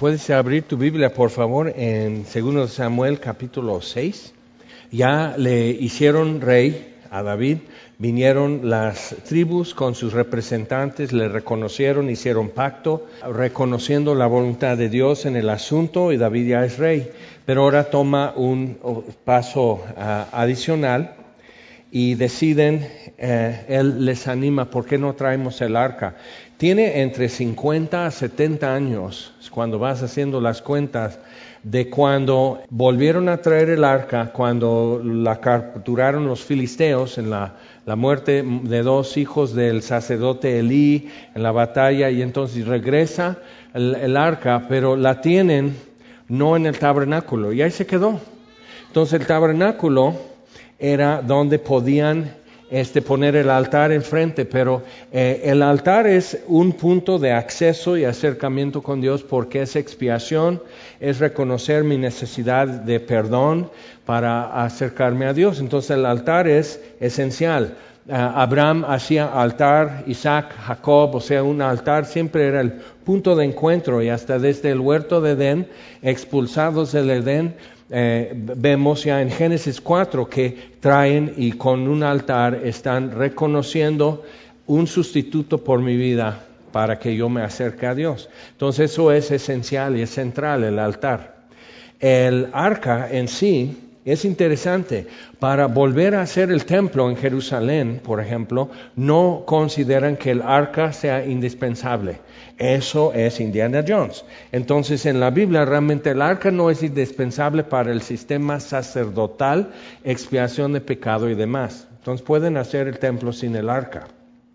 Puedes abrir tu Biblia, por favor, en 2 Samuel capítulo 6. Ya le hicieron rey a David, vinieron las tribus con sus representantes, le reconocieron, hicieron pacto, reconociendo la voluntad de Dios en el asunto, y David ya es rey. Pero ahora toma un paso adicional y deciden, él les anima, ¿por qué no traemos el arca? Tiene entre 50 a 70 años, cuando vas haciendo las cuentas, de cuando volvieron a traer el arca, cuando la capturaron los filisteos en la muerte de 2 hijos del sacerdote Elí en la batalla, y entonces regresa el arca, pero la tienen no en el tabernáculo, y ahí se quedó. Entonces el tabernáculo era donde podían poner el altar enfrente, pero el altar es un punto de acceso y acercamiento con Dios, porque es expiación, es reconocer mi necesidad de perdón para acercarme a Dios. Entonces el altar es esencial. Abraham hacía altar, Isaac, Jacob, o sea, un altar siempre era el punto de encuentro, y hasta desde el huerto de Edén, expulsados del Edén, vemos ya en Génesis 4 que traen y con un altar están reconociendo un sustituto por mi vida para que yo me acerque a Dios. Entonces eso es esencial y es central, el altar. El arca en sí es interesante. Para volver a hacer el templo en Jerusalén, por ejemplo, no consideran que el arca sea indispensable. Eso es Indiana Jones. Entonces, en la Biblia realmente el arca no es indispensable para el sistema sacerdotal, expiación de pecado y demás. Entonces pueden hacer el templo sin el arca,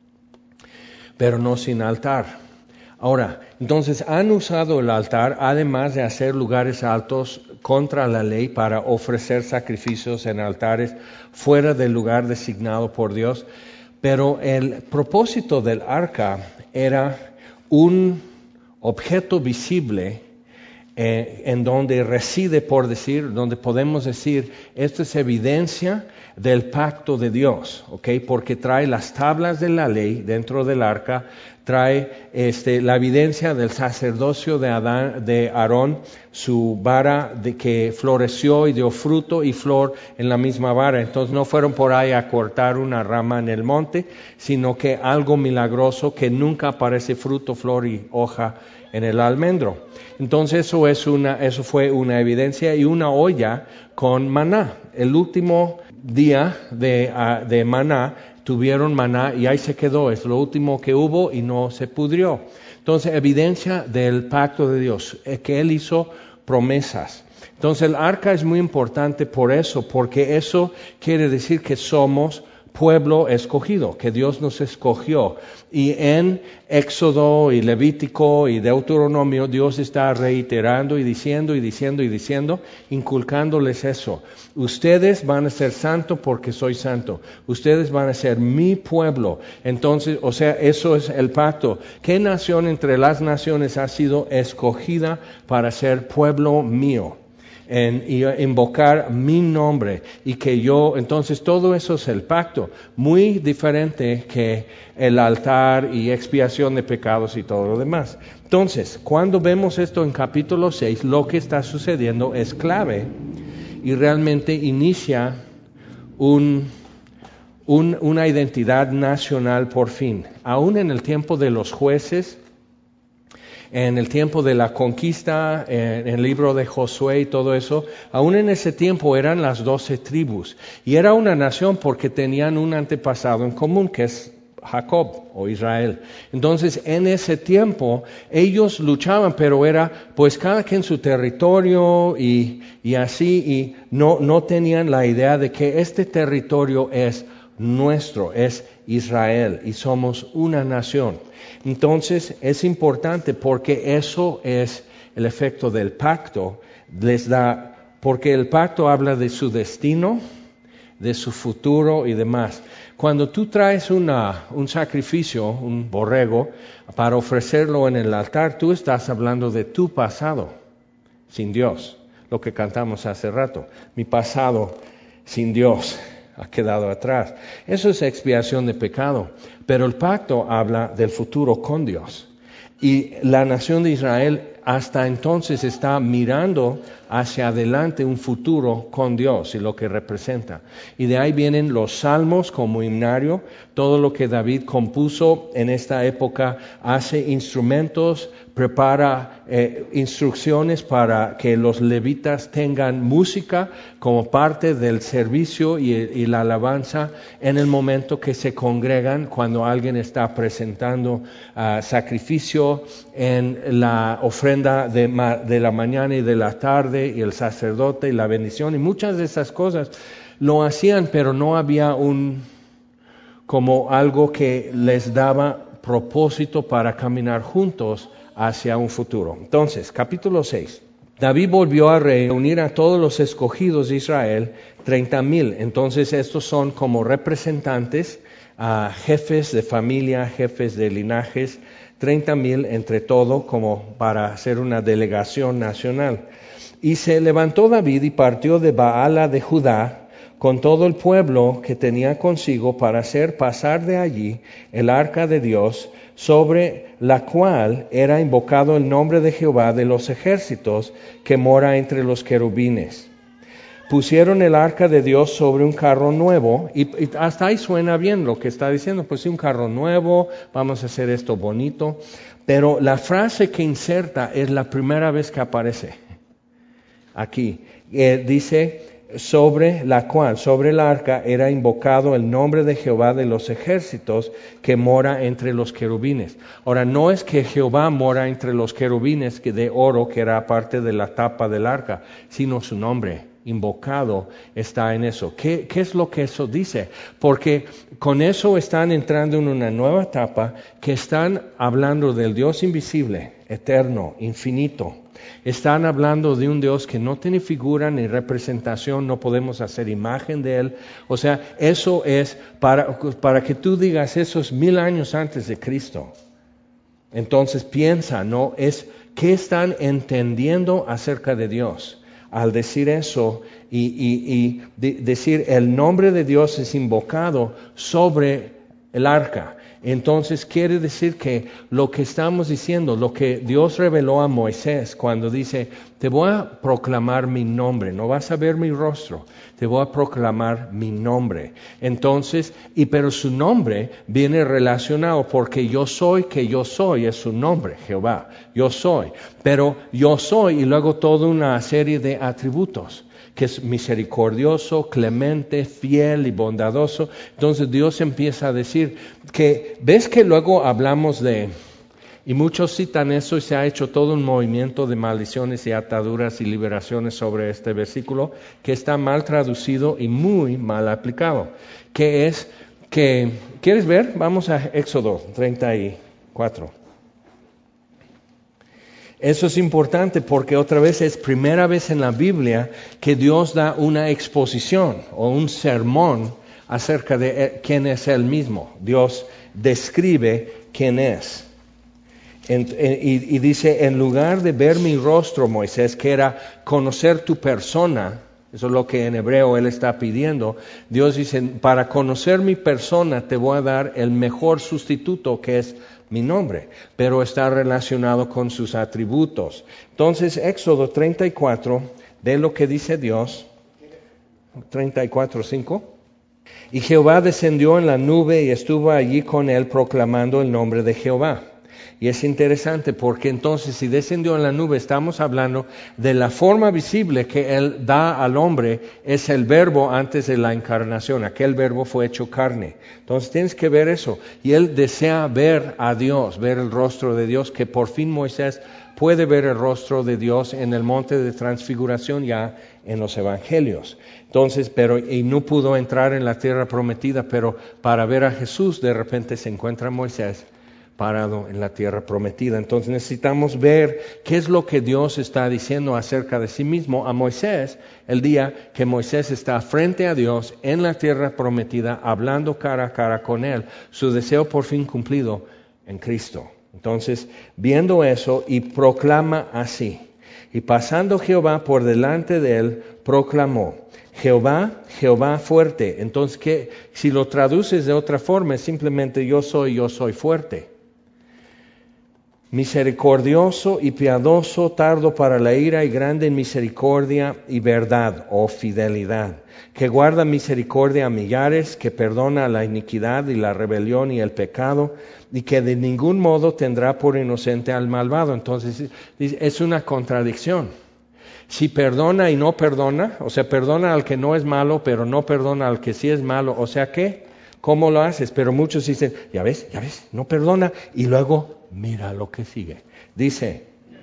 pero no sin altar. Ahora, entonces han usado el altar, además de hacer lugares altos contra la ley para ofrecer sacrificios en altares fuera del lugar designado por Dios. Pero el propósito del arca era un objeto visible en donde reside, por decir, donde podemos decir, esto es evidencia del pacto de Dios, ¿ok? Porque trae las tablas de la ley dentro del arca, trae la evidencia del sacerdocio de Aarón, su vara de que floreció y dio fruto y flor en la misma vara. Entonces no fueron por ahí a cortar una rama en el monte, sino que algo milagroso que nunca aparece fruto, flor y hoja en el almendro. Entonces eso fue una evidencia, y una olla con maná. El último día de maná, tuvieron maná y ahí se quedó. Es lo último que hubo y no se pudrió. Entonces, evidencia del pacto de Dios, que Él hizo promesas. Entonces, el arca es muy importante por eso, porque eso quiere decir que somos pueblo escogido, que Dios nos escogió. Y en Éxodo y Levítico y Deuteronomio, Dios está reiterando y diciendo, inculcándoles eso. Ustedes van a ser santos porque soy santo. Ustedes van a ser mi pueblo. Entonces, o sea, eso es el pacto. ¿Qué nación entre las naciones ha sido escogida para ser pueblo mío? Y invocar mi nombre, y que yo, entonces todo eso es el pacto, muy diferente que el altar y expiación de pecados y todo lo demás. Entonces, cuando vemos esto en capítulo 6, lo que está sucediendo es clave y realmente inicia una identidad nacional por fin. Aún en el tiempo de los jueces, en el tiempo de la conquista, en el libro de Josué y todo eso, aún en ese tiempo eran las 12 tribus. Y era una nación porque tenían un antepasado en común, que es Jacob o Israel. Entonces, en ese tiempo, ellos luchaban, pero era pues cada quien su territorio y así, y no tenían la idea de que este territorio es nuestro, es Israel, y somos una nación. Entonces es importante porque eso es el efecto del pacto, porque el pacto habla de su destino, de su futuro y demás. Cuando tú traes un sacrificio, un borrego, para ofrecerlo en el altar, tú estás hablando de tu pasado sin Dios, lo que cantamos hace rato. Mi pasado sin Dios ha quedado atrás. Eso es expiación de pecado. Pero el pacto habla del futuro con Dios. Y la nación de Israel hasta entonces está mirando hacia adelante un futuro con Dios y lo que representa. Y de ahí vienen los salmos como himnario, todo lo que David compuso en esta época, hace instrumentos, prepara instrucciones para que los levitas tengan música como parte del servicio y la alabanza en el momento que se congregan, cuando alguien está presentando sacrificio en la ofrenda de la mañana y de la tarde, y el sacerdote y la bendición, y muchas de esas cosas lo hacían, pero no había como algo que les daba propósito para caminar juntos hacia un futuro. Entonces, capítulo 6. David volvió a reunir a todos los escogidos de Israel, 30,000. Entonces, estos son como representantes, jefes de familia, jefes de linajes, 30,000 entre todo, como para hacer una delegación nacional. Y se levantó David y partió de Baala de Judá con todo el pueblo que tenía consigo para hacer pasar de allí el arca de Dios, sobre la cual era invocado el nombre de Jehová de los ejércitos, que mora entre los querubines. Pusieron el arca de Dios sobre un carro nuevo, y hasta ahí suena bien lo que está diciendo, pues sí, un carro nuevo, vamos a hacer esto bonito, pero la frase que inserta es la primera vez que aparece aquí. Dice, sobre la cual, sobre el arca, era invocado el nombre de Jehová de los ejércitos, que mora entre los querubines. Ahora, no es que Jehová mora entre los querubines de oro, que era parte de la tapa del arca, sino su nombre invocado está en eso. ¿Qué es lo que eso dice? Porque con eso están entrando en una nueva etapa, que están hablando del Dios invisible, eterno, infinito. Están hablando de un Dios que no tiene figura ni representación, no podemos hacer imagen de Él. O sea, eso es para que tú digas, eso es 1000 años antes de Cristo. Entonces piensa, ¿no? ¿Qué están entendiendo acerca de Dios? Al decir eso y decir el nombre de Dios es invocado sobre el arca. Entonces quiere decir que lo que estamos diciendo, lo que Dios reveló a Moisés cuando dice, te voy a proclamar mi nombre, no vas a ver mi rostro, te voy a proclamar mi nombre. Entonces, pero su nombre viene relacionado porque yo soy que yo soy, es su nombre, Jehová, yo soy. Pero yo soy y luego toda una serie de atributos, que es misericordioso, clemente, fiel y bondadoso. Entonces Dios empieza a decir que, ¿ves que luego hablamos y muchos citan eso y se ha hecho todo un movimiento de maldiciones y ataduras y liberaciones sobre este versículo, que está mal traducido y muy mal aplicado? Que es que, ¿quieres ver? Vamos a Éxodo 34. Eso es importante porque otra vez es primera vez en la Biblia que Dios da una exposición o un sermón acerca de quién es Él mismo. Dios describe quién es. Y dice, en lugar de ver mi rostro, Moisés, que era conocer tu persona, eso es lo que en hebreo Él está pidiendo, Dios dice, para conocer mi persona te voy a dar el mejor sustituto, que es mi nombre, pero está relacionado con sus atributos. Entonces, Éxodo 34, de lo que dice Dios, 34:5. Y Jehová descendió en la nube y estuvo allí con él proclamando el nombre de Jehová. Y es interesante porque entonces si descendió en la nube estamos hablando de la forma visible que Él da al hombre, es el verbo antes de la encarnación, aquel verbo fue hecho carne. Entonces tienes que ver eso. Y Él desea ver a Dios, ver el rostro de Dios, que por fin Moisés puede ver el rostro de Dios en el monte de transfiguración ya en los evangelios. Entonces, y no pudo entrar en la tierra prometida, pero para ver a Jesús de repente se encuentra Moisés parado en la tierra prometida. Entonces necesitamos ver qué es lo que Dios está diciendo acerca de sí mismo a Moisés, el día que Moisés está frente a Dios en la tierra prometida, hablando cara a cara con Él, su deseo por fin cumplido en Cristo. Entonces, viendo eso, y proclama así, y pasando Jehová por delante de él, proclamó, Jehová, Jehová fuerte. Entonces, si lo traduces de otra forma, es simplemente yo soy fuerte. misericordioso y piadoso, tardo para la ira y grande en misericordia y verdad o fidelidad, que guarda misericordia a millares, que perdona la iniquidad y la rebelión y el pecado, y que de ningún modo tendrá por inocente al malvado. Entonces es una contradicción. Si perdona y no perdona, o sea, perdona al que no es malo, pero no perdona al que sí es malo, o sea, ¿qué? ¿Cómo lo haces? Pero muchos dicen, ya ves, no perdona, y luego mira lo que sigue. Dice,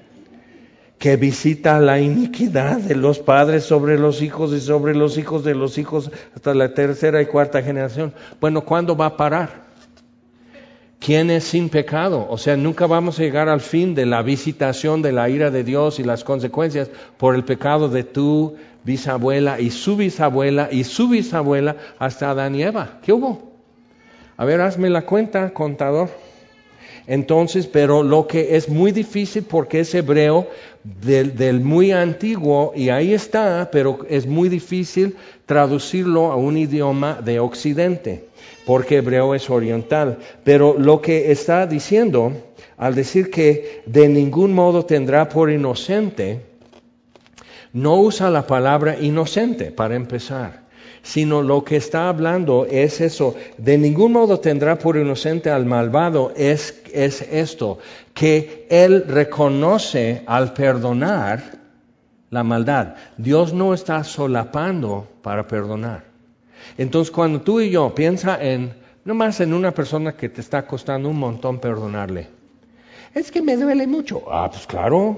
que visita la iniquidad de los padres sobre los hijos y sobre los hijos de los hijos hasta la tercera y cuarta generación. Bueno, ¿cuándo va a parar? ¿Quién es sin pecado? O sea, nunca vamos a llegar al fin de la visitación de la ira de Dios y las consecuencias por el pecado de tu bisabuela y su bisabuela y su bisabuela hasta Adán y Eva. ¿Qué hubo? A ver, hazme la cuenta, contador. Entonces, pero lo que es muy difícil porque es hebreo del muy antiguo y ahí está, pero es muy difícil traducirlo a un idioma de occidente porque hebreo es oriental. Pero lo que está diciendo al decir que de ningún modo tendrá por inocente, no usa la palabra inocente para empezar, sino lo que está hablando es eso, de ningún modo tendrá por inocente al malvado, es esto, que él reconoce al perdonar la maldad. Dios no está solapando para perdonar. Entonces cuando tú y yo piensa nomás en una persona que te está costando un montón perdonarle, es que me duele mucho. Ah, pues claro.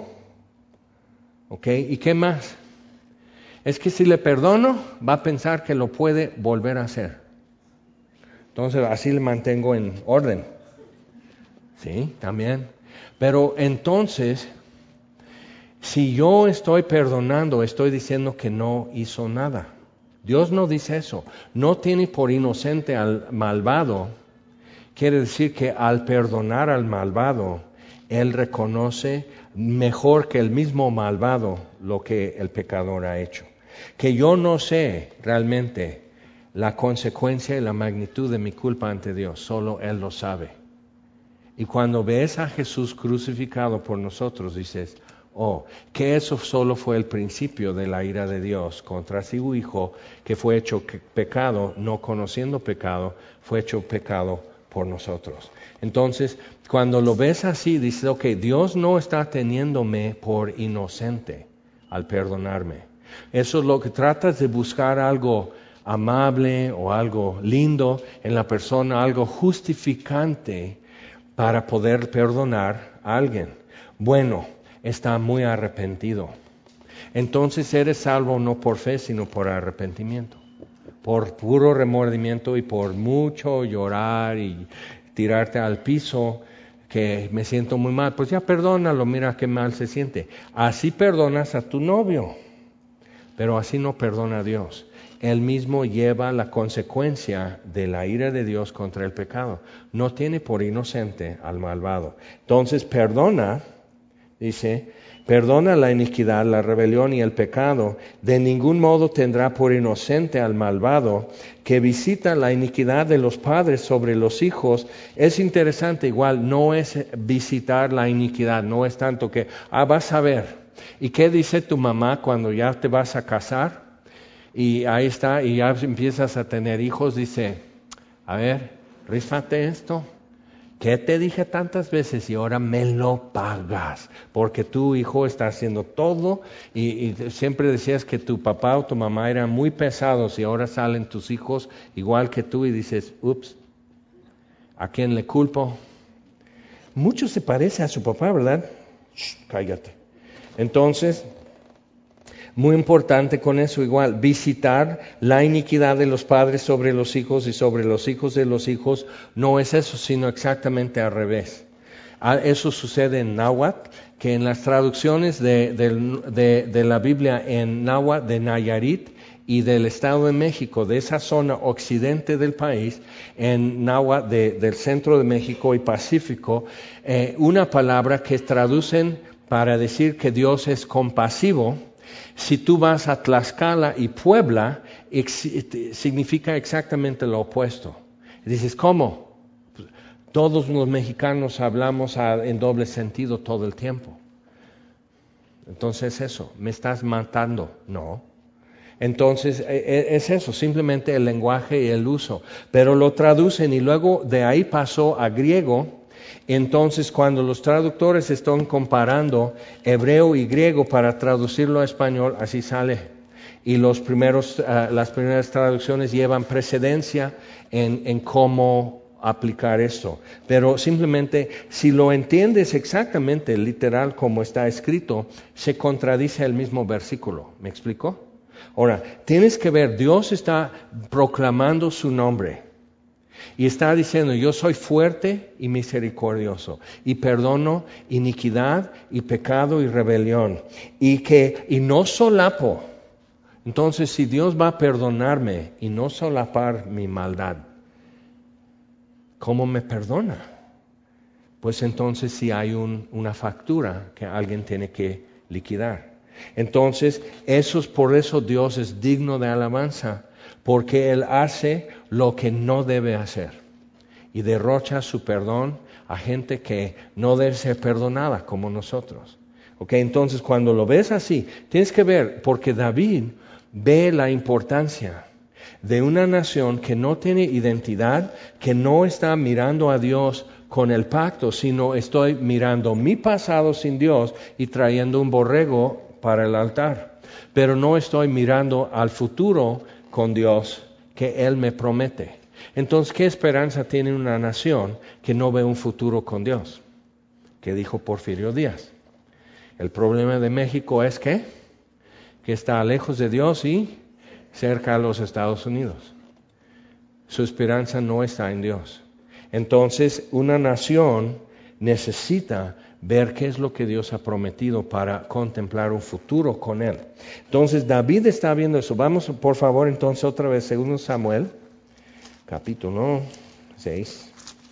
¿Ok? ¿Y qué más? Es que si le perdono, va a pensar que lo puede volver a hacer. Entonces así le mantengo en orden. Sí, también. Pero entonces, si yo estoy perdonando, estoy diciendo que no hizo nada. Dios no dice eso. No tiene por inocente al malvado. Quiere decir que al perdonar al malvado, Él reconoce mejor que el mismo malvado lo que el pecador ha hecho. Que yo no sé realmente la consecuencia y la magnitud de mi culpa ante Dios, solo Él lo sabe. Y cuando ves a Jesús crucificado por nosotros, dices, oh, que eso solo fue el principio de la ira de Dios contra su Hijo, que fue hecho pecado, no conociendo pecado, fue hecho pecado por nosotros. Entonces, cuando lo ves así, dices, ok, Dios no está teniéndome por inocente al perdonarme. Eso es lo que tratas de buscar, algo amable o algo lindo en la persona, algo justificante para poder perdonar a alguien. Bueno, está muy arrepentido. Entonces eres salvo no por fe, sino por arrepentimiento. Por puro remordimiento y por mucho llorar y tirarte al piso, que me siento muy mal. Pues ya perdónalo, mira qué mal se siente. Así perdonas a tu novio, pero así no perdona a Dios. Él mismo lleva la consecuencia de la ira de Dios contra el pecado. No tiene por inocente al malvado. Entonces perdona, dice, perdona la iniquidad, la rebelión y el pecado. De ningún modo tendrá por inocente al malvado, que visita la iniquidad de los padres sobre los hijos. Es interesante, igual, no es visitar la iniquidad, no es tanto que, vas a ver. ¿Y qué dice tu mamá cuando ya te vas a casar? Y ahí está, y ya empiezas a tener hijos, dice, a ver, rífate esto. ¿Qué te dije tantas veces y ahora me lo pagas? Porque tu hijo está haciendo todo y siempre decías que tu papá o tu mamá eran muy pesados y ahora salen tus hijos igual que tú y dices, ups, ¿a quién le culpo? Mucho se parece a su papá, ¿verdad? Shh, cállate. Entonces, muy importante con eso igual, visitar la iniquidad de los padres sobre los hijos y sobre los hijos de los hijos, no es eso, sino exactamente al revés. Eso sucede en náhuatl, que en las traducciones de la Biblia en náhuatl de Nayarit y del Estado de México, de esa zona occidente del país, en náhuatl del centro de México y Pacífico, una palabra que traducen para decir que Dios es compasivo. Si tú vas a Tlaxcala y Puebla, significa exactamente lo opuesto. Y dices, ¿cómo? Todos los mexicanos hablamos en doble sentido todo el tiempo. Entonces eso, ¿me estás matando? No. Entonces es eso, simplemente el lenguaje y el uso. Pero lo traducen y luego de ahí pasó a griego. Entonces cuando los traductores están comparando hebreo y griego para traducirlo a español, así sale. Y las primeras traducciones llevan precedencia en cómo aplicar esto. Pero simplemente, si lo entiendes exactamente, literal como está escrito, se contradice el mismo versículo. ¿Me explico? Ahora, tienes que ver, Dios está proclamando su nombre. Y está diciendo, yo soy fuerte y misericordioso, y perdono iniquidad y pecado y rebelión, y no solapo. Entonces, si Dios va a perdonarme y no solapar mi maldad, ¿cómo me perdona? Pues entonces sí hay una factura que alguien tiene que liquidar. Entonces, por eso Dios es digno de alabanza, porque Él hace lo que no debe hacer y derrocha su perdón a gente que no debe ser perdonada como nosotros. Entonces, cuando lo ves así, tienes que ver, porque David ve la importancia de una nación que no tiene identidad, que no está mirando a Dios con el pacto, sino estoy mirando mi pasado sin Dios y trayendo un borrego para el altar. Pero no estoy mirando al futuro con Dios que Él me promete. Entonces, ¿qué esperanza tiene una nación que no ve un futuro con Dios? ¿Qué dijo Porfirio Díaz? El problema de México es que está lejos de Dios y cerca a los Estados Unidos. Su esperanza no está en Dios. Entonces, una nación necesita ver qué es lo que Dios ha prometido para contemplar un futuro con Él. Entonces, David está viendo eso. Vamos, por favor, entonces otra vez, 2 Samuel, capítulo 6.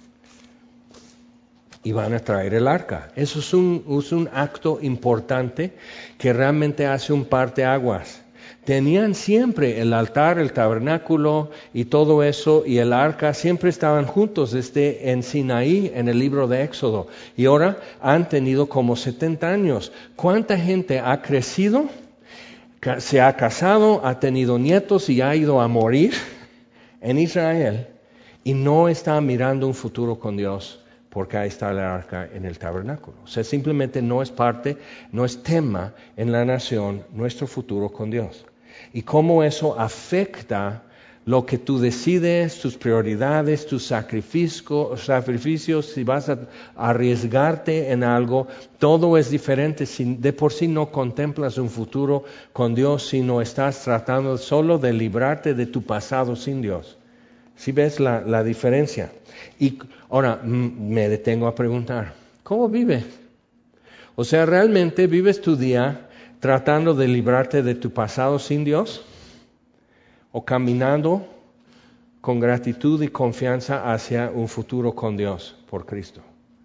Y van a traer el arca. Eso es un acto importante que realmente hace un parteaguas. Tenían siempre el altar, el tabernáculo y todo eso, y el arca siempre estaban juntos en Sinaí, en el libro de Éxodo. Y ahora han tenido como 70 años. ¿Cuánta gente ha crecido? Se ha casado, ha tenido nietos y ha ido a morir en Israel y no está mirando un futuro con Dios, porque ahí está el arca en el tabernáculo. O sea, simplemente no es parte, no es tema en la nación nuestro futuro con Dios. Y cómo eso afecta lo que tú decides, tus prioridades, tus sacrificios, si vas a arriesgarte en algo, todo es diferente. Si de por sí no contemplas un futuro con Dios, sino estás tratando solo de librarte de tu pasado sin Dios. ¿Sí ves la diferencia? Y ahora me detengo a preguntar, ¿cómo vives? O sea, ¿realmente vives tu día tratando de librarte de tu pasado sin Dios? ¿O caminando con gratitud y confianza hacia un futuro con Dios por Cristo?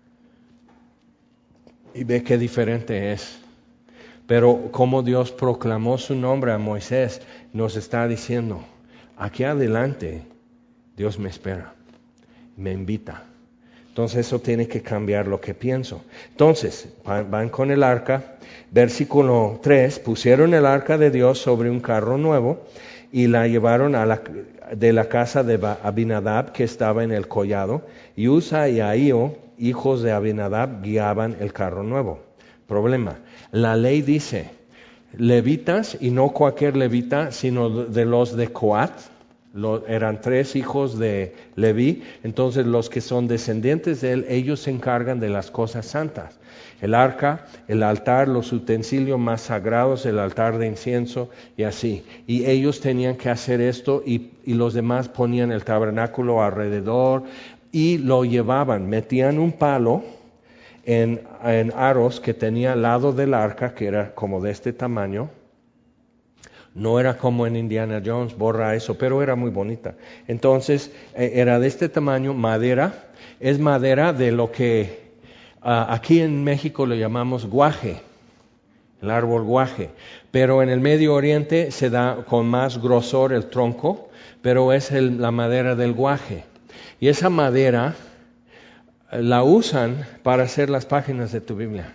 Y ve qué diferente es. Pero como Dios proclamó su nombre a Moisés, nos está diciendo, aquí adelante Dios me espera, me invita. Entonces eso tiene que cambiar lo que pienso. Entonces, van con el arca, versículo 3, pusieron el arca de Dios sobre un carro nuevo y la llevaron de la casa de Abinadab, que estaba en el collado, y Usa y Ahío, hijos de Abinadab, guiaban el carro nuevo. Problema, la ley dice, levitas, y no cualquier levita, sino de los de Coat. Eran 3 hijos de Leví, entonces los que son descendientes de él, ellos se encargan de las cosas santas. El arca, el altar, los utensilios más sagrados, el altar de incienso y así. Y ellos tenían que hacer esto y los demás ponían el tabernáculo alrededor y lo llevaban, metían un palo en aros que tenía al lado del arca, que era como de este tamaño. No era como en Indiana Jones, borra eso, pero era muy bonita. Entonces, era de este tamaño, madera. Es madera de lo que aquí en México le llamamos guaje, el árbol guaje. Pero en el Medio Oriente se da con más grosor el tronco, pero es la madera del guaje. Y esa madera la usan para hacer las páginas de tu Biblia.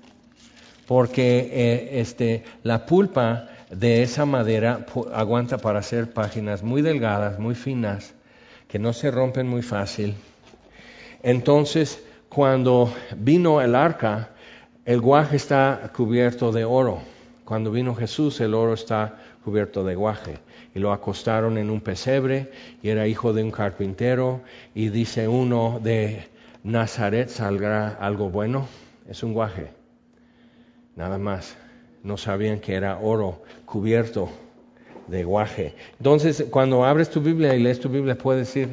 Porque la pulpa de esa madera aguanta para hacer páginas muy delgadas, muy finas, que no se rompen muy fácil. Entonces, cuando vino el arca, el guaje está cubierto de oro. Cuando vino Jesús, el oro está cubierto de guaje. Y lo acostaron en un pesebre, y era hijo de un carpintero, y dice uno, de Nazaret saldrá algo bueno. Es un guaje, nada más. No sabían que era oro cubierto de guaje. Entonces, cuando abres tu Biblia y lees tu Biblia, puedes decir,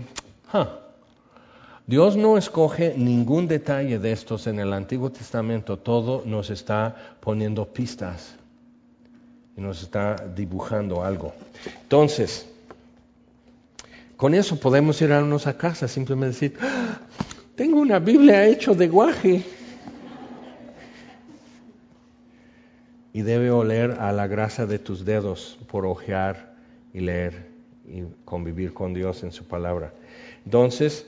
Dios no escoge ningún detalle de estos en el Antiguo Testamento. Todo nos está poniendo pistas y nos está dibujando algo. Entonces, con eso podemos irnos a casa, simplemente decir, tengo una Biblia hecha de guaje. Y debe oler a la grasa de tus dedos por hojear y leer y convivir con Dios en su palabra. Entonces,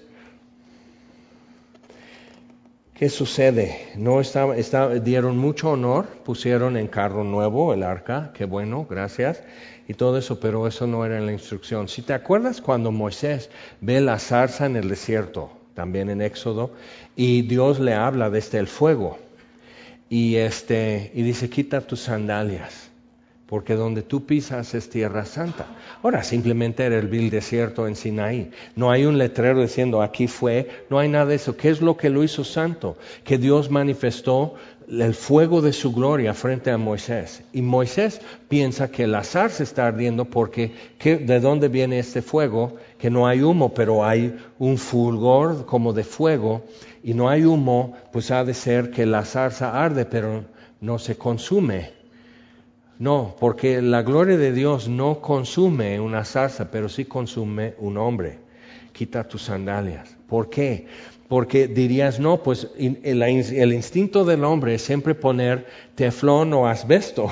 ¿qué sucede? Dieron mucho honor, pusieron en carro nuevo el arca, qué bueno, gracias, y todo eso, pero eso no era en la instrucción. Si te acuerdas cuando Moisés ve la zarza en el desierto, también en Éxodo, y Dios le habla desde el fuego, y dice, quita tus sandalias, porque donde tú pisas es tierra santa. Ahora, simplemente era el vil desierto en Sinaí. No hay un letrero diciendo, aquí fue, no hay nada de eso. ¿Qué es lo que lo hizo santo? Que Dios manifestó el fuego de su gloria frente a Moisés. Y Moisés piensa que la zarza está ardiendo porque, ¿de dónde viene este fuego? Que no hay humo, pero hay un fulgor como de fuego. Y no hay humo, pues ha de ser que la zarza arde, pero no se consume. No, porque la gloria de Dios no consume una zarza, pero sí consume un hombre. Quita tus sandalias. ¿Por qué? Porque dirías, no, pues el instinto del hombre es siempre poner teflón o asbesto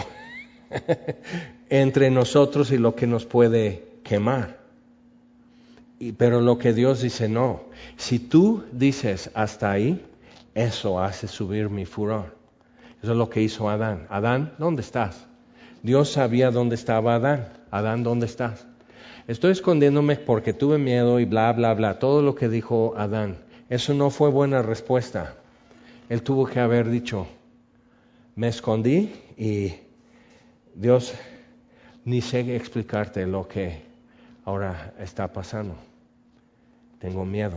entre nosotros y lo que nos puede quemar. Pero lo que Dios dice, no. Si tú dices hasta ahí, eso hace subir mi furor. Eso es lo que hizo Adán. Adán, ¿dónde estás? Dios sabía dónde estaba Adán. Adán, ¿dónde estás? Estoy escondiéndome porque tuve miedo y bla, bla, bla. Todo lo que dijo Adán. Eso no fue buena respuesta. Él tuvo que haber dicho, me escondí y Dios, ni sé explicarte lo que ahora está pasando. Tengo miedo.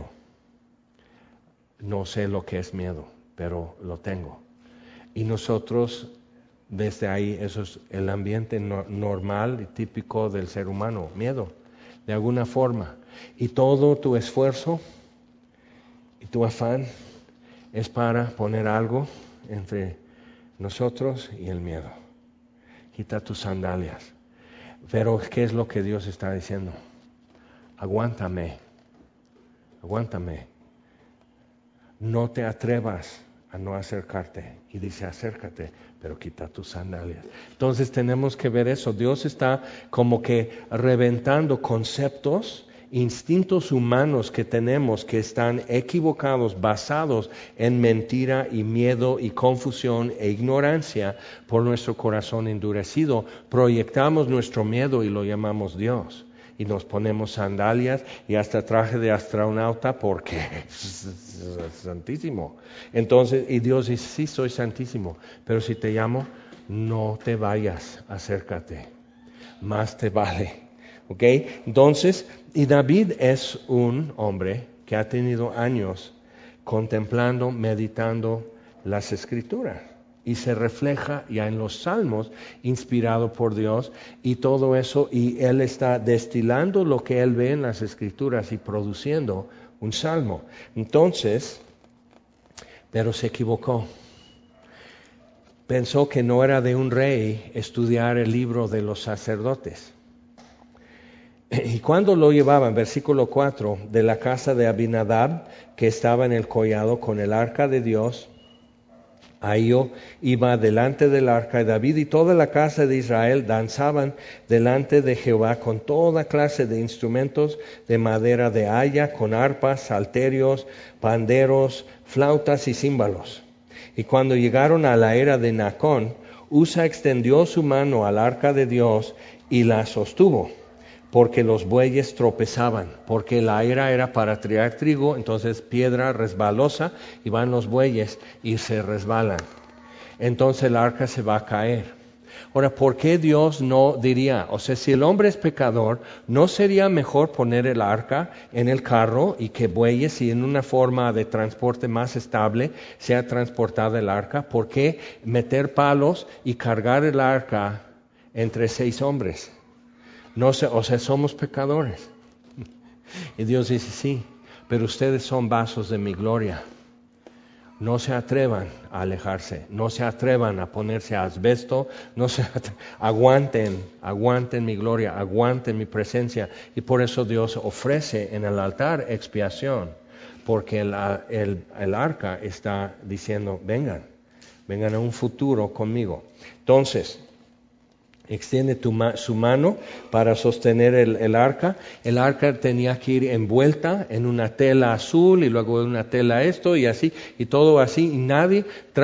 No sé lo que es miedo, pero lo tengo. Y nosotros, desde ahí, eso es el ambiente normal y típico del ser humano, miedo, de alguna forma. Y todo tu esfuerzo y tu afán es para poner algo entre nosotros y el miedo. Quita tus sandalias. Pero, ¿qué es lo que Dios está diciendo? Aguántame. No te atrevas a no acercarte. Y dice, acércate, pero quita tus sandalias. Entonces tenemos que ver eso. Dios está como que reventando conceptos, instintos humanos que tenemos que están equivocados, basados en mentira y miedo y confusión e ignorancia por nuestro corazón endurecido. Proyectamos nuestro miedo y lo llamamos Dios. Y nos ponemos sandalias y hasta traje de astronauta porque es santísimo. Entonces, y Dios dice, sí, soy santísimo, pero si te llamo, no te vayas, acércate. Más te vale. ¿Ok? Entonces, y David es un hombre que ha tenido años contemplando, meditando las Escrituras. Y se refleja ya en los Salmos, inspirado por Dios, y todo eso, y él está destilando lo que él ve en las Escrituras y produciendo un Salmo. Entonces, pero se equivocó. Pensó que no era de un rey estudiar el libro de los sacerdotes. Y cuando lo llevaban, versículo 4, de la casa de Abinadab, que estaba en el collado con el arca de Dios, Ahío iba delante del arca, y David y toda la casa de Israel danzaban delante de Jehová con toda clase de instrumentos de madera de haya, con arpas, salterios, panderos, flautas y címbalos. Y cuando llegaron a la era de Nacón, Usa extendió su mano al arca de Dios y la sostuvo, porque los bueyes tropezaban, porque la era para triar trigo, entonces piedra resbalosa, y van los bueyes y se resbalan. Entonces el arca se va a caer. Ahora, ¿por qué Dios no diría, o sea, si el hombre es pecador, ¿no sería mejor poner el arca en el carro y que bueyes y en una forma de transporte más estable sea transportada el arca? ¿Por qué meter palos y cargar el arca entre 6 hombres? No sé, o sea, somos pecadores. Y Dios dice, sí, pero ustedes son vasos de mi gloria. No se atrevan a alejarse, no se atrevan a ponerse asbesto, aguanten mi gloria, aguanten mi presencia. Y por eso Dios ofrece en el altar expiación, porque el arca está diciendo, vengan a un futuro conmigo. Entonces, extiende su mano para sostener el arca. El arca tenía que ir envuelta en una tela azul y luego en una tela esto y así, y todo así. Y nadie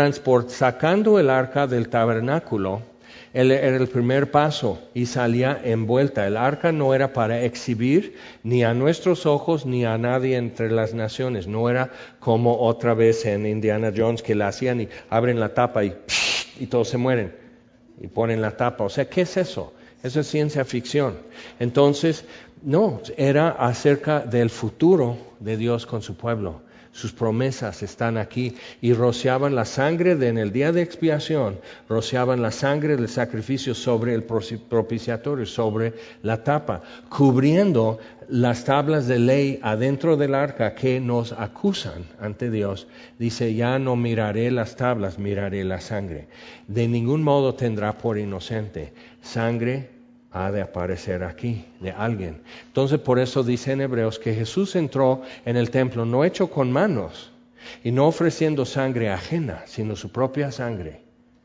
sacando el arca del tabernáculo, era el primer paso y salía envuelta. El arca no era para exhibir ni a nuestros ojos ni a nadie entre las naciones. No era como otra vez en Indiana Jones que la hacían y abren la tapa y todos se mueren. Y ponen la tapa. O sea, ¿qué es eso? Eso es ciencia ficción. Entonces, no, era acerca del futuro de Dios con su pueblo. Sus promesas están aquí. Y rociaban la sangre en el día de expiación, rociaban la sangre del sacrificio sobre el propiciatorio, sobre la tapa, cubriendo las tablas de ley adentro del arca que nos acusan ante Dios. Dice, ya no miraré las tablas, miraré la sangre. De ningún modo tendrá por inocente. Sangre ha de aparecer aquí de alguien. Entonces por eso dice en Hebreos que Jesús entró en el templo no hecho con manos y no ofreciendo sangre ajena, sino su propia sangre,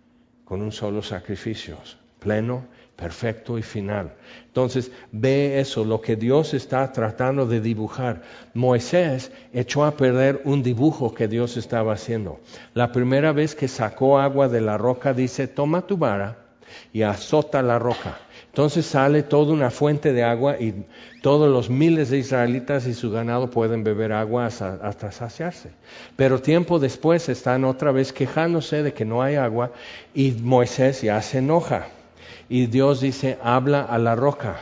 con un solo sacrificio, pleno, perfecto y final. Entonces ve eso, lo que Dios está tratando de dibujar. Moisés echó a perder un dibujo que Dios estaba haciendo. La primera vez que sacó agua de la roca dice, toma tu vara y azota la roca. Entonces sale toda una fuente de agua y todos los miles de israelitas y su ganado pueden beber agua hasta saciarse. Pero tiempo después están otra vez quejándose de que no hay agua y Moisés ya se enoja. Y Dios dice, habla a la roca.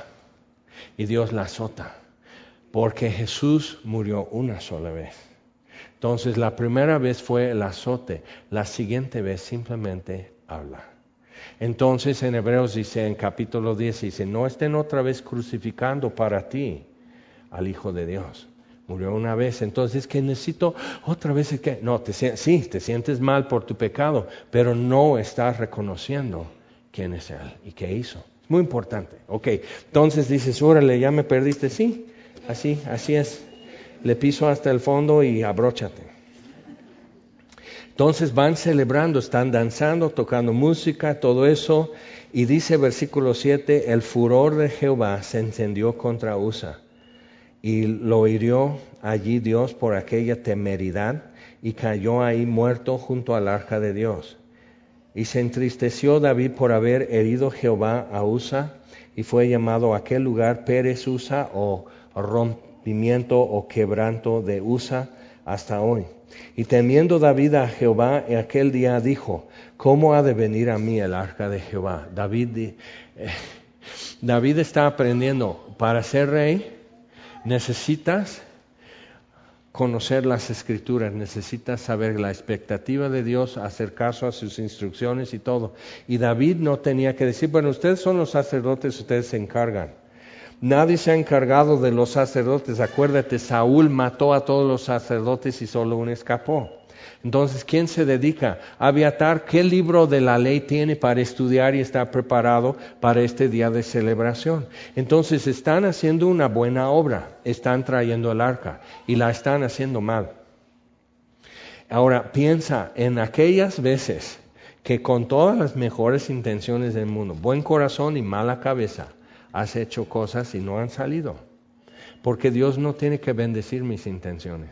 Y Dios la azota. Porque Jesús murió una sola vez. Entonces la primera vez fue el azote. La siguiente vez simplemente habla. Entonces en Hebreos dice, en capítulo 10, dice, no estén otra vez crucificando para ti al Hijo de Dios. Murió una vez, entonces que necesito otra vez. No, sí, te sientes mal por tu pecado, pero no estás reconociendo quién es Él y qué hizo. Muy importante. Ok, entonces dices, órale, ya me perdiste. Sí, así es. Le piso hasta el fondo y abróchate. Entonces van celebrando, están danzando, tocando música, todo eso. Y dice versículo 7, el furor de Jehová se encendió contra Usa. Y lo hirió allí Dios por aquella temeridad y cayó ahí muerto junto al arca de Dios. Y se entristeció David por haber herido Jehová a Usa y fue llamado a aquel lugar Pérez Usa o rompimiento o quebranto de Usa hasta hoy. Y temiendo David a Jehová en aquel día dijo, ¿cómo ha de venir a mí el arca de Jehová? David está aprendiendo, para ser rey necesitas conocer las escrituras, necesitas saber la expectativa de Dios, hacer caso a sus instrucciones y todo. Y David no tenía que decir, bueno, ustedes son los sacerdotes, ustedes se encargan. Nadie se ha encargado de los sacerdotes. Acuérdate, Saúl mató a todos los sacerdotes y solo uno escapó. Entonces, ¿quién se dedica? Abiatar, ¿qué libro de la ley tiene para estudiar y estar preparado para este día de celebración? Entonces, están haciendo una buena obra, están trayendo el arca y la están haciendo mal. Ahora piensa en aquellas veces que con todas las mejores intenciones del mundo, buen corazón y mala cabeza, has hecho cosas y no han salido. Porque Dios no tiene que bendecir mis intenciones.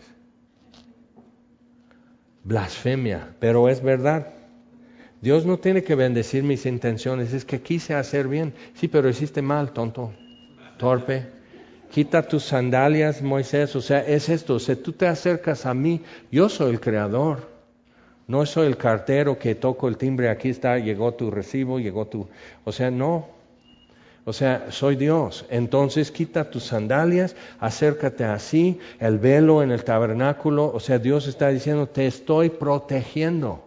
Blasfemia, pero es verdad. Dios no tiene que bendecir mis intenciones, es que quise hacer bien. Sí, pero hiciste mal, tonto, torpe. Quita tus sandalias, Moisés. O sea, es esto. Si tú te acercas a mí, yo soy el creador. No soy el cartero que toco el timbre, aquí está, llegó tu recibo, llegó tu... O sea, no. O sea, soy Dios. Entonces quita tus sandalias, acércate así, el velo en el tabernáculo. O sea, Dios está diciendo, te estoy protegiendo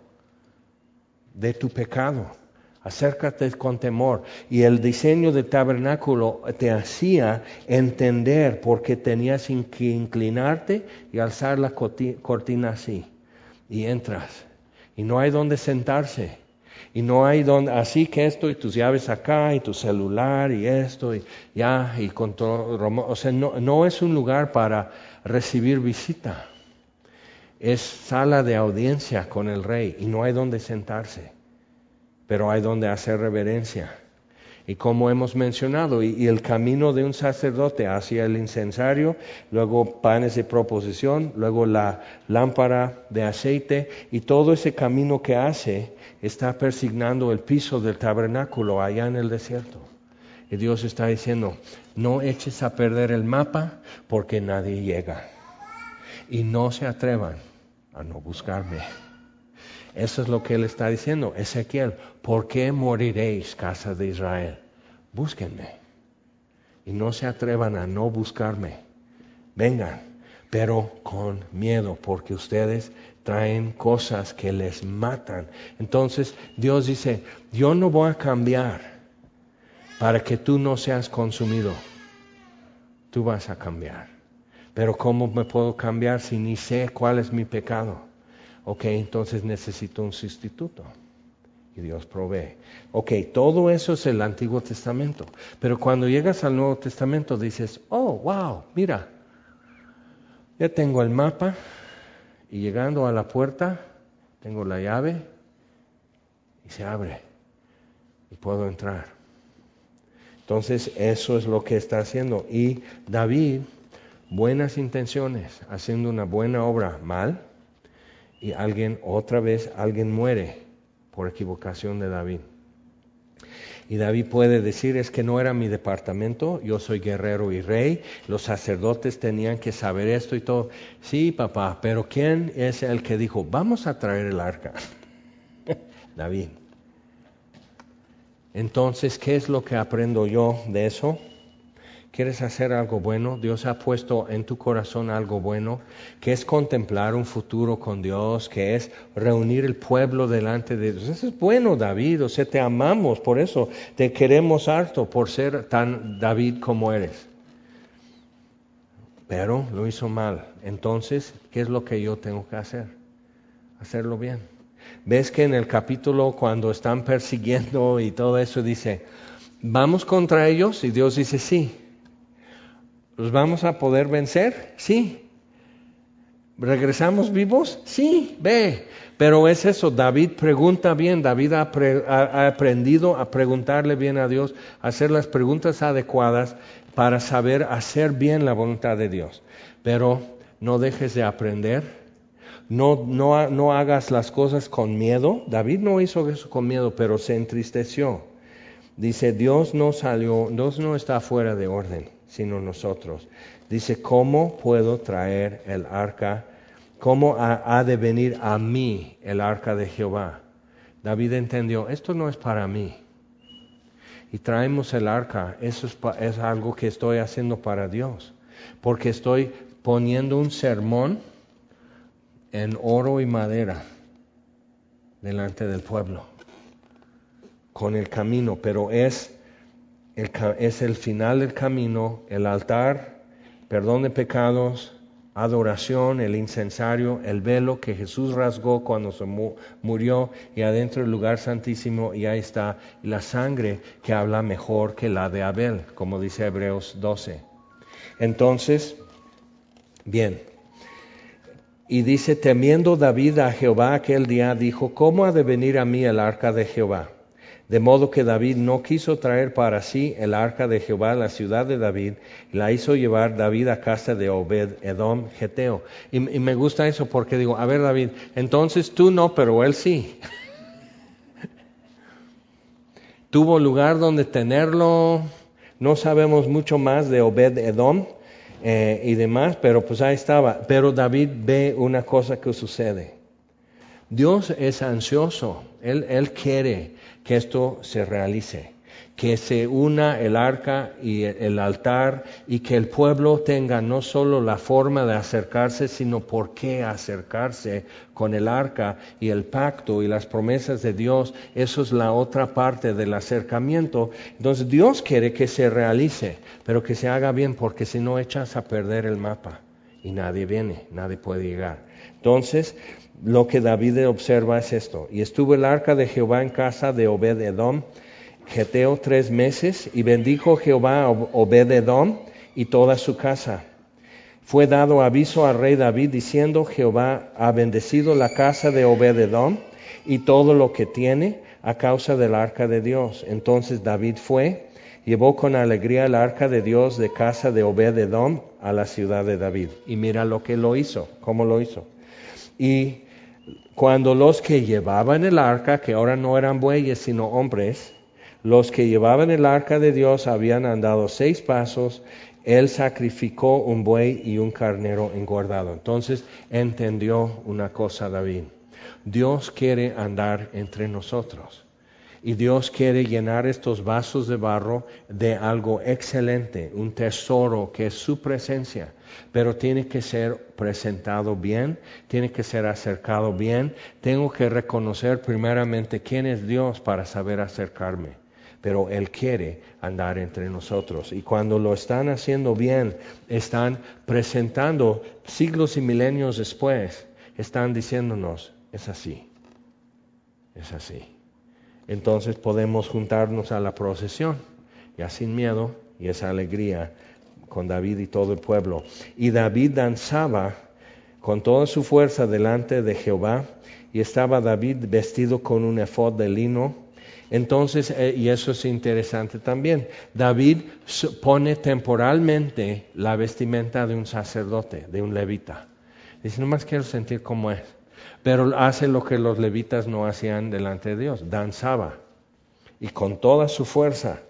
de tu pecado. Acércate con temor. Y el diseño del tabernáculo te hacía entender porque tenías que inclinarte y alzar la cortina así. Y entras. Y no hay donde sentarse. Y no hay donde, así que esto y tus llaves acá y tu celular y esto y ya y con todo, o sea, no es un lugar para recibir visita. Es sala de audiencia con el rey y no hay donde sentarse, pero hay donde hacer reverencia. Y como hemos mencionado, y el camino de un sacerdote hacia el incensario, luego panes de proposición, luego la lámpara de aceite, y todo ese camino que hace está persignando el piso del tabernáculo allá en el desierto. Y Dios está diciendo, no eches a perder el mapa porque nadie llega. Y no se atrevan a no buscarme. Eso es lo que Él está diciendo. Ezequiel, ¿por qué moriréis, casa de Israel? Búsquenme. Y no se atrevan a no buscarme. Vengan, pero con miedo, porque ustedes traen cosas que les matan. Entonces Dios dice, yo no voy a cambiar para que tú no seas consumido. Tú vas a cambiar. Pero ¿cómo me puedo cambiar si ni sé cuál es mi pecado? Ok, entonces necesito un sustituto. Y Dios provee. Ok, todo eso es el Antiguo Testamento. Pero cuando llegas al Nuevo Testamento dices, oh, wow, mira, ya tengo el mapa y llegando a la puerta tengo la llave y se abre y puedo entrar. Entonces eso es lo que está haciendo. Y David, buenas intenciones, haciendo una buena obra mal, y otra vez alguien muere por equivocación de David. Y David puede decir, es que no era mi departamento, yo soy guerrero y rey, los sacerdotes tenían que saber esto y todo. Sí, papá, pero ¿quién es el que dijo, vamos a traer el arca? David. Entonces, ¿qué es lo que aprendo yo de eso? ¿Quieres hacer algo bueno? Dios ha puesto en tu corazón algo bueno, que es contemplar un futuro con Dios, que es reunir el pueblo delante de Dios. Eso es bueno, David, o sea, te amamos, por eso te queremos harto por ser tan David como eres. Pero lo hizo mal. Entonces, ¿qué es lo que yo tengo que hacer? Hacerlo bien. ¿Ves que en el capítulo cuando están persiguiendo y todo eso dice, vamos contra ellos? Y Dios dice, sí. ¿Los vamos a poder vencer? Sí. ¿Regresamos vivos? Sí, ve. Pero es eso, David pregunta bien, David ha aprendido a preguntarle bien a Dios, a hacer las preguntas adecuadas para saber hacer bien la voluntad de Dios. Pero no dejes de aprender, no hagas las cosas con miedo. David no hizo eso con miedo, pero se entristeció. Dice, Dios no está fuera de orden, sino nosotros. Dice, ¿cómo puedo traer el arca? ¿Cómo ha de venir a mí el arca de Jehová? David entendió, esto no es para mí. Y traemos el arca, eso es algo que estoy haciendo para Dios. Porque estoy poniendo un sermón en oro y madera delante del pueblo. Con el camino, pero es el final del camino, el altar, perdón de pecados, adoración, el incensario, el velo que Jesús rasgó cuando se murió y adentro el lugar santísimo, y ahí está la sangre que habla mejor que la de Abel, como dice Hebreos 12. Entonces, bien, Y dice, temiendo David a Jehová aquel día, dijo, ¿cómo ha de venir a mí el arca de Jehová? De modo que David no quiso traer para sí el arca de Jehová a la ciudad de David, y la hizo llevar David a casa de Obed-Edom Geteo. Y me gusta eso porque digo, a ver David, entonces tú no, pero él sí. Tuvo lugar donde tenerlo, no sabemos mucho más de Obed-Edom y demás, pero pues ahí estaba. Pero David ve una cosa que sucede. Dios es ansioso, Él quiere que esto se realice, que se una el arca y el altar y que el pueblo tenga no solo la forma de acercarse, sino por qué acercarse con el arca y el pacto y las promesas de Dios. Eso es la otra parte del acercamiento. Entonces Dios quiere que se realice, pero que se haga bien, porque si no echas a perder el mapa y nadie viene, nadie puede llegar. Entonces, lo que David observa es esto. Y estuvo el arca de Jehová en casa de Obed-Edom, Geteo 3 meses, y bendijo Jehová a Obed-Edom y toda su casa. Fue dado aviso al rey David diciendo, Jehová ha bendecido la casa de Obed-Edom y todo lo que tiene a causa del arca de Dios. Entonces David fue, llevó con alegría el arca de Dios de casa de Obed-Edom a la ciudad de David. Y mira lo que lo hizo, cómo lo hizo. Y cuando los que llevaban el arca, que ahora no eran bueyes sino hombres, los que llevaban el arca de Dios habían andado 6 pasos, él sacrificó un buey y un carnero engordado. Entonces entendió una cosa David. Dios quiere andar entre nosotros. Y Dios quiere llenar estos vasos de barro de algo excelente, un tesoro que es su presencia. Pero tiene que ser presentado bien, tiene que ser acercado bien. Tengo que reconocer primeramente quién es Dios para saber acercarme. Pero Él quiere andar entre nosotros. Y cuando lo están haciendo bien, están presentando siglos y milenios después, están diciéndonos, es así, es así. Entonces podemos juntarnos a la procesión, ya sin miedo y esa alegría con David y todo el pueblo. Y David danzaba con toda su fuerza delante de Jehová, y estaba David vestido con un efod de lino. Entonces, y eso es interesante también, David pone temporalmente la vestimenta de un sacerdote, de un levita. Dice, nomás quiero sentir cómo es. Pero hace lo que los levitas no hacían delante de Dios, danzaba y con toda su fuerza.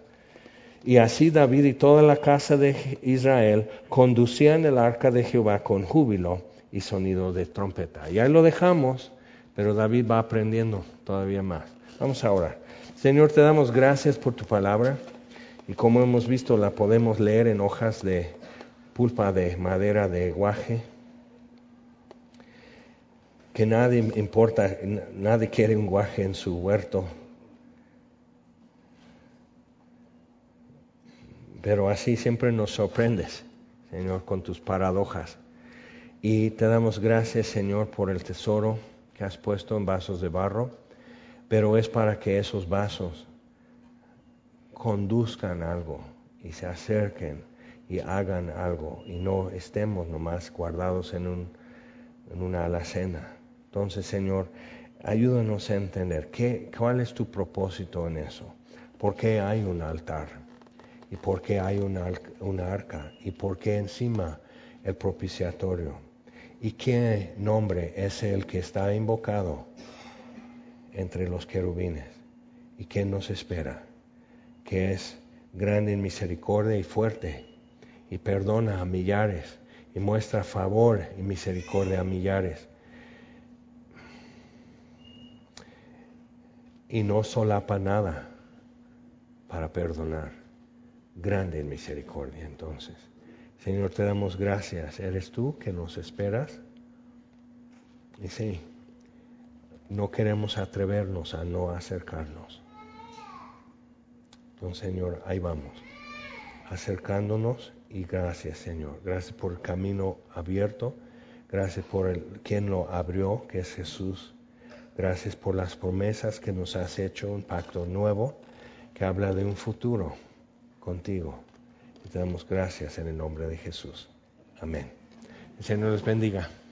Y así David y toda la casa de Israel conducían el arca de Jehová con júbilo y sonido de trompeta. Y ahí lo dejamos, pero David va aprendiendo todavía más. Vamos a orar. Señor, te damos gracias por tu palabra, y como hemos visto la podemos leer en hojas de pulpa de madera de guaje. Que nadie importa, nadie quiere un guaje en su huerto. Pero así siempre nos sorprendes, Señor, con tus paradojas. Y te damos gracias, Señor, por el tesoro que has puesto en vasos de barro, pero es para que esos vasos conduzcan algo y se acerquen y hagan algo, y no estemos nomás guardados en una alacena. Entonces, Señor, ayúdanos a entender cuál es tu propósito en eso. ¿Por qué hay un altar? ¿Y por qué hay una arca? ¿Y por qué encima el propiciatorio? ¿Y qué nombre es el que está invocado entre los querubines? ¿Y qué nos espera? Que es grande en misericordia y fuerte, y perdona a millares, y muestra favor y misericordia a millares. Y no solapa nada para perdonar. Grande en misericordia, entonces. Señor, te damos gracias. ¿Eres tú que nos esperas? Y sí, no queremos atrevernos a no acercarnos. Entonces, Señor, ahí vamos, acercándonos, y gracias, Señor. Gracias por el camino abierto. Gracias por quien lo abrió, que es Jesús. Gracias por las promesas que nos has hecho, un pacto nuevo que habla de un futuro contigo. Y te damos gracias en el nombre de Jesús. Amén. El Señor les bendiga.